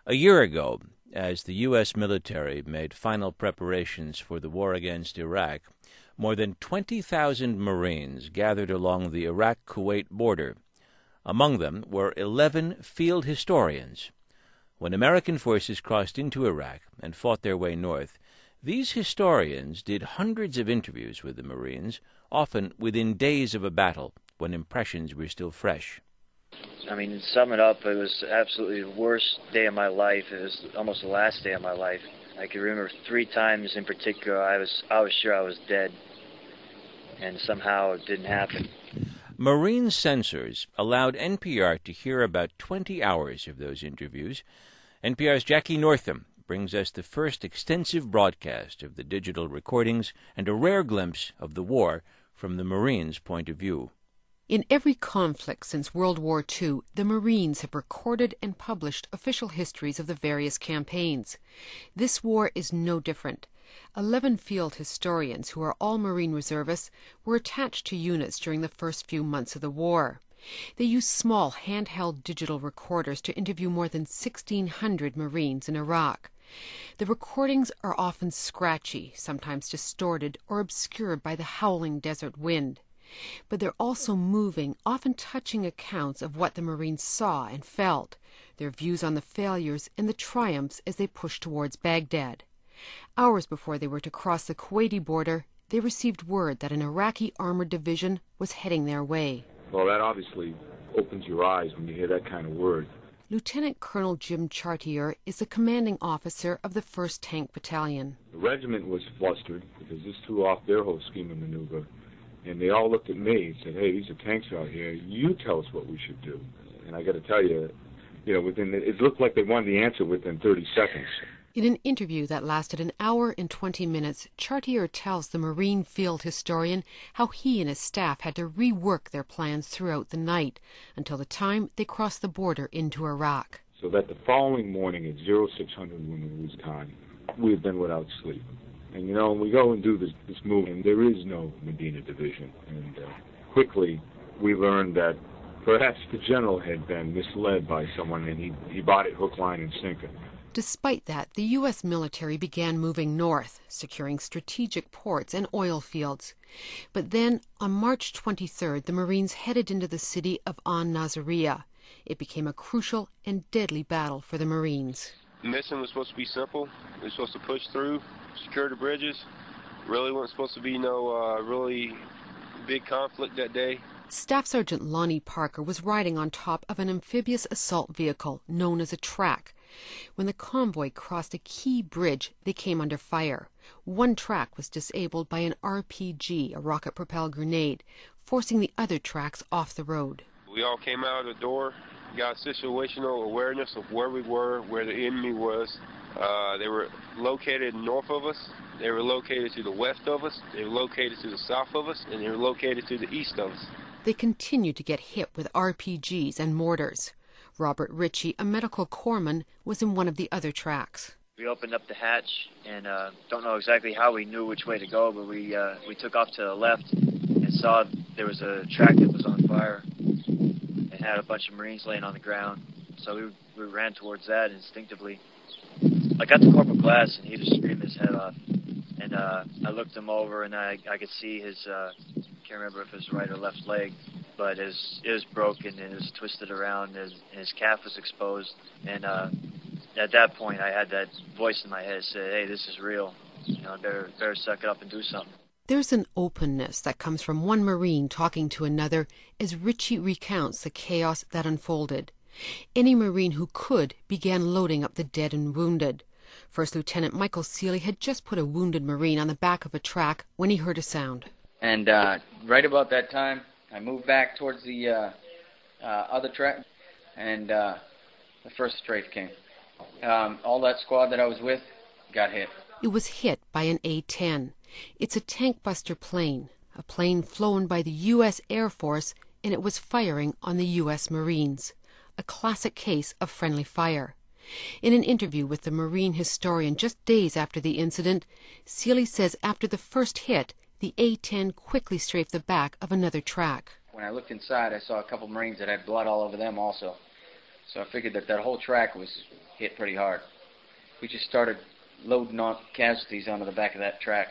A year ago, as the U.S. military made final preparations for the war against Iraq, more than 20,000 Marines gathered along the Iraq-Kuwait border. Among them were 11 field historians. When American forces crossed into Iraq and fought their way north, these historians did hundreds of interviews with the Marines, often within days of a battle, when impressions were still fresh. I mean, to sum it up, it was absolutely the worst day of my life. It was almost the last day of my life. I can remember 3 times in particular I was sure I was dead, and somehow it didn't happen. Marine censors allowed NPR to hear about 20 hours of those interviews. NPR's Jackie Northam brings us the first extensive broadcast of the digital recordings and a rare glimpse of the war from the Marines' point of view. In every conflict since World War II, the Marines have recorded and published official histories of the various campaigns. This war is no different. 11 field historians, who are all Marine reservists, were attached to units during the first few months of the war. They used small handheld digital recorders to interview more than 1,600 Marines in Iraq. The recordings are often scratchy, sometimes distorted or obscured by the howling desert wind. But they're also moving, often touching accounts of what the Marines saw and felt, their views on the failures and the triumphs as they pushed towards Baghdad. Hours before they were to cross the Kuwaiti border, they received word that an Iraqi armored division was heading their way. Well, that obviously opens your eyes when you hear that kind of word. Lieutenant Colonel Jim Chartier is the commanding officer of the 1st Tank Battalion. The regiment was flustered because this threw off their whole scheme of maneuver. And they all looked at me and said, "Hey, these are tanks out here. You tell us what we should do." And I got to tell you, it looked like they wanted the answer within 30 seconds. In an interview that lasted an hour and 20 minutes, Chartier tells the Marine field historian how he and his staff had to rework their plans throughout the night until the time they crossed the border into Iraq. So that the following morning at 0600 when it was time, we had been without sleep. And, we go and do this move, and there is no Medina division. And quickly, we learned that perhaps the general had been misled by someone, and he bought it hook, line, and sinker. Despite that, the U.S. military began moving north, securing strategic ports and oil fields. But then, on March 23rd, the Marines headed into the city of An-Nasiriyah. It became a crucial and deadly battle for the Marines. The mission was supposed to be simple. We were supposed to push through, secure the bridges. Really wasn't supposed to be no really big conflict that day. Staff Sergeant Lonnie Parker was riding on top of an amphibious assault vehicle known as a track. When the convoy crossed a key bridge, they came under fire. One track was disabled by an RPG, a rocket-propelled grenade, forcing the other tracks off the road. We all came out of the door, got situational awareness of where we were, where the enemy was. They were located north of us, they were located to the west of us, they were located to the south of us, and they were located to the east of us. They continued to get hit with RPGs and mortars. Robert Ritchie, a medical corpsman, was in one of the other tracks. We opened up the hatch and don't know exactly how we knew which way to go, but we took off to the left and saw there was a track that was on fire and had a bunch of Marines laying on the ground. So we ran towards that instinctively. I got the Corporal Glass, and he just screamed his head off. And I looked him over, and I could see his, can't remember if it was right or left leg, but it was broken, and it was twisted around, and his calf was exposed. And at that point, I had that voice in my head that said, "Hey, this is real. I better suck it up and do something." There's an openness that comes from one Marine talking to another as Ritchie recounts the chaos that unfolded. Any Marine who could began loading up the dead and wounded. First Lieutenant Michael Seeley had just put a wounded Marine on the back of a track when he heard a sound. And right about that time, I moved back towards the other track, and the first strafe came. All that squad that I was with got hit. It was hit by an A-10. It's a tank buster plane, a plane flown by the U.S. Air Force, and it was firing on the U.S. Marines. A classic case of friendly fire. In an interview with the Marine historian just days after the incident, Seeley says after the first hit, the A-10 quickly strafed the back of another track. When I looked inside, I saw a couple Marines that had blood all over them also. So I figured that whole track was hit pretty hard. We just started loading on casualties onto the back of that track.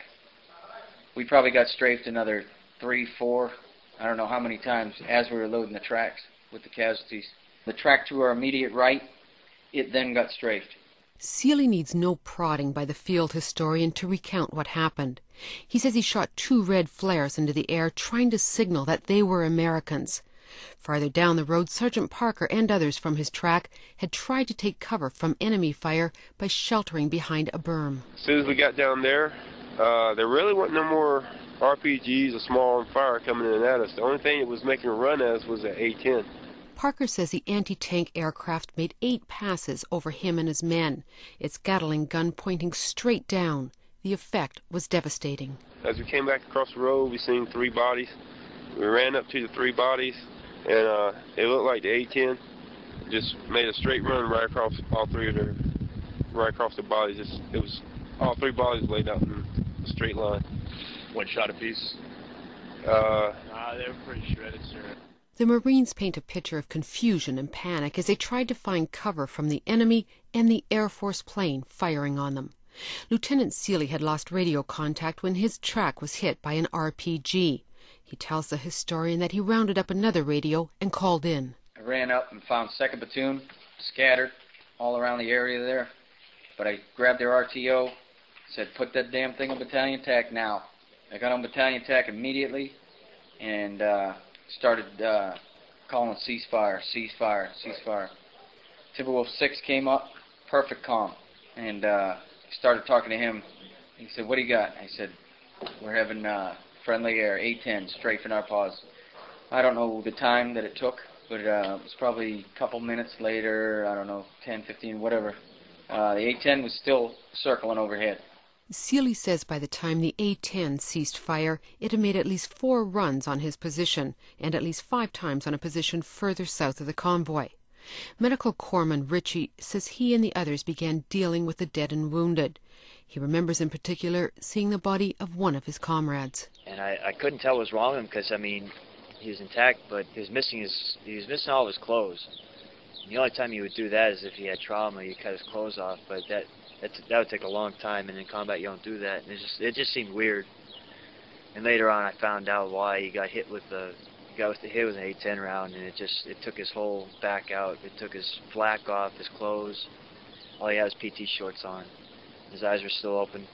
We probably got strafed another 3, 4, I don't know how many times as we were loading the tracks with the casualties. The track to our immediate right, it then got strafed. Seeley needs no prodding by the field historian to recount what happened. He says he shot 2 red flares into the air, trying to signal that they were Americans. Farther down the road, Sergeant Parker and others from his track had tried to take cover from enemy fire by sheltering behind a berm. As soon as we got down there really wasn't no more RPGs or small arm fire coming in at us. The only thing that was making a run at us was an A-10. Parker says the anti-tank aircraft made 8 passes over him and his men, its Gatling gun pointing straight down. The effect was devastating. As we came back across the road, we seen 3 bodies. We ran up to the 3 bodies, and it looked like the A-10 just made a straight run right across all 3 of their, right across the bodies. It was all 3 bodies laid out in a straight line. 1 shot apiece? They were pretty shredded, sir. The Marines paint a picture of confusion and panic as they tried to find cover from the enemy and the Air Force plane firing on them. Lieutenant Seeley had lost radio contact when his track was hit by an RPG. He tells the historian that he rounded up another radio and called in. I ran up and found 2nd Platoon scattered all around the area there. But I grabbed their RTO, said, put that damn thing on battalion tack now. I got on battalion tack immediately and started calling ceasefire, ceasefire, ceasefire. Timberwolf 6 came up, perfect calm, and started talking to him. He said, what do you got? I said, we're having friendly air, A-10, strafing our paws. I don't know the time that it took, but it was probably a couple minutes later, I don't know, 10, 15, whatever. The A-10 was still circling overhead. Seeley says by the time the A-10 ceased fire, it had made at least 4 runs on his position and at least 5 times on a position further south of the convoy. Medical Corpsman Ritchie says he and the others began dealing with the dead and wounded. He remembers in particular seeing the body of one of his comrades. And I couldn't tell what was wrong with him because, I mean, he was intact, but he was missing all of his clothes. And the only time he would do that is if he had trauma, he'd cut his clothes off, but that would take a long time, and in combat you don't do that. And it just seemed weird. And later on I found out why he got hit with an A-10 round, and it took his whole back out. It took his flak off, his clothes. All he had was PT shorts on. His eyes were still open.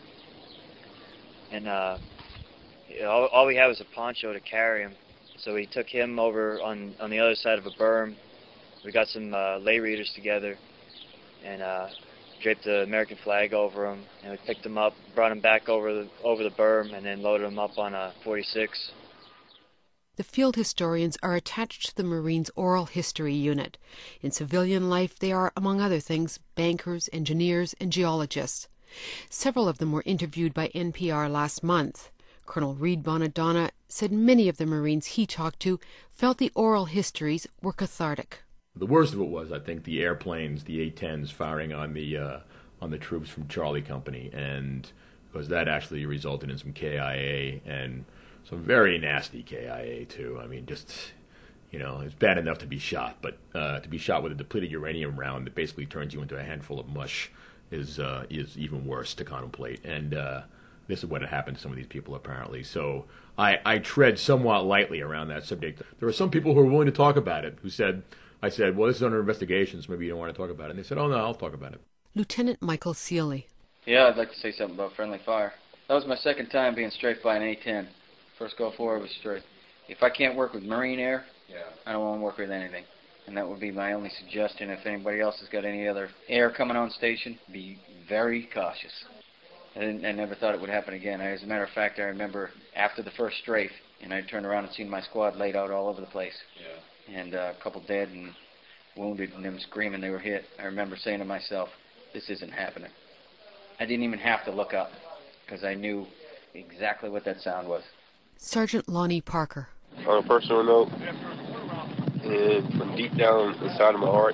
And all we had was a poncho to carry him. So we took him over on the other side of a berm. We got some lay readers together and draped the American flag over him, and we picked him up, brought him back over the berm, and then loaded him up on a 46. The field historians are attached to the Marines' Oral History Unit. In civilian life, they are, among other things, bankers, engineers, and geologists. Several of them were interviewed by NPR last month. Colonel Reed Bonadonna said many of the Marines he talked to felt the oral histories were cathartic. The worst of it was, I think, the airplanes, the A-10s, firing on the troops from Charlie Company, and because that actually resulted in some KIA and some very nasty KIA too. I mean, just, it's bad enough to be shot, but to be shot with a depleted uranium round that basically turns you into a handful of mush is even worse to contemplate. And this is what had happened to some of these people apparently. So I tread somewhat lightly around that subject. There were some people who were willing to talk about it, I said, well, this is under investigation, so maybe you don't want to talk about it. And they said, oh, no, I'll talk about it. Lieutenant Michael Seeley. Yeah, I'd like to say something about friendly fire. That was my 2nd time being strafed by an A-10. First Gulf War was straight. If I can't work with Marine Air, I don't want to work with anything. And that would be my only suggestion. If anybody else has got any other air coming on station, be very cautious. I never thought it would happen again. As a matter of fact, I remember after the first strafe, and I turned around and seen my squad laid out all over the place. Yeah. And a couple dead and wounded, and them screaming they were hit. I remember saying to myself, this isn't happening. I didn't even have to look up, because I knew exactly what that sound was. Sergeant Lonnie Parker. On a personal note, and from deep down inside of my heart,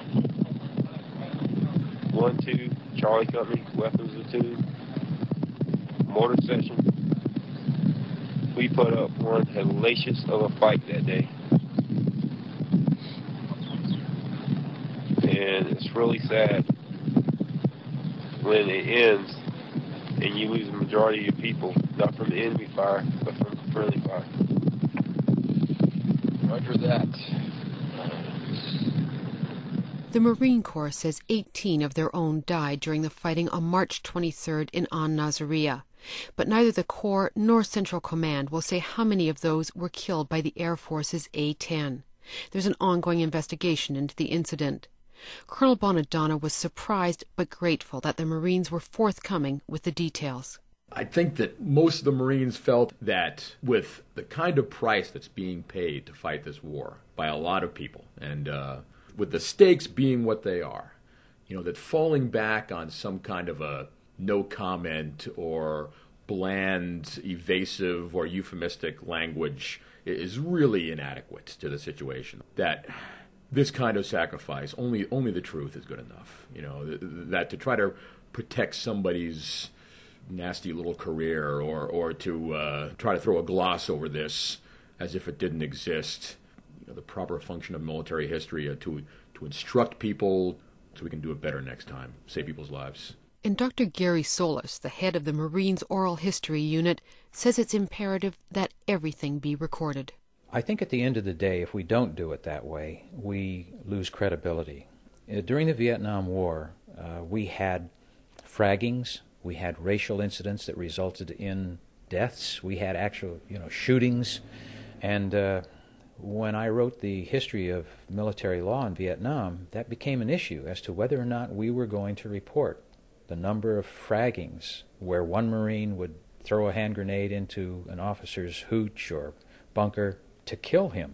1-2, Charlie Company, weapons platoon, mortar section. We put up one hellacious of a fight that day. And it's really sad when it ends and you lose the majority of your people, not from the enemy fire, but from friendly fire. Roger that. The Marine Corps says 18 of their own died during the fighting on March 23rd in An-Naziriyah. But neither the Corps nor Central Command will say how many of those were killed by the Air Force's A-10. There's an ongoing investigation into the incident. Colonel Bonadonna was surprised but grateful that the Marines were forthcoming with the details. I think that most of the Marines felt that with the kind of price that's being paid to fight this war by a lot of people, and with the stakes being what they are, that falling back on some kind of a no comment or bland, evasive, or euphemistic language is really inadequate to the situation. That this kind of sacrifice, only the truth is good enough. That to try to protect somebody's nasty little career or to try to throw a gloss over this as if it didn't exist. The proper function of military history to instruct people so we can do it better next time, save people's lives. And Dr. Gary Solis, the head of the Marines Oral History Unit, says it's imperative that everything be recorded. I think at the end of the day, if we don't do it that way, we lose credibility. During the Vietnam War, we had fraggings, we had racial incidents that resulted in deaths, we had actual, shootings, and when I wrote the history of military law in Vietnam, that became an issue as to whether or not we were going to report the number of fraggings where one Marine would throw a hand grenade into an officer's hooch or bunker to kill him.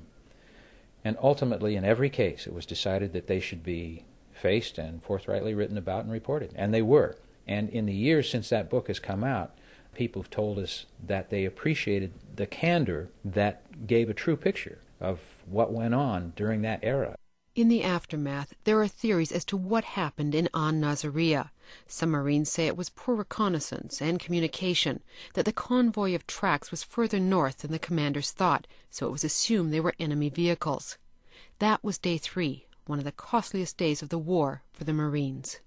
And ultimately, in every case, it was decided that they should be faced and forthrightly written about and reported. And they were. And in the years since that book has come out, people have told us that they appreciated the candor that gave a true picture of what went on during that era. In the aftermath, there are theories as to what happened in An-Naziriyah. Some Marines say it was poor reconnaissance and communication, that the convoy of tracks was further north than the commanders thought, so it was assumed they were enemy vehicles. That was Day 3, one of the costliest days of the war for the Marines.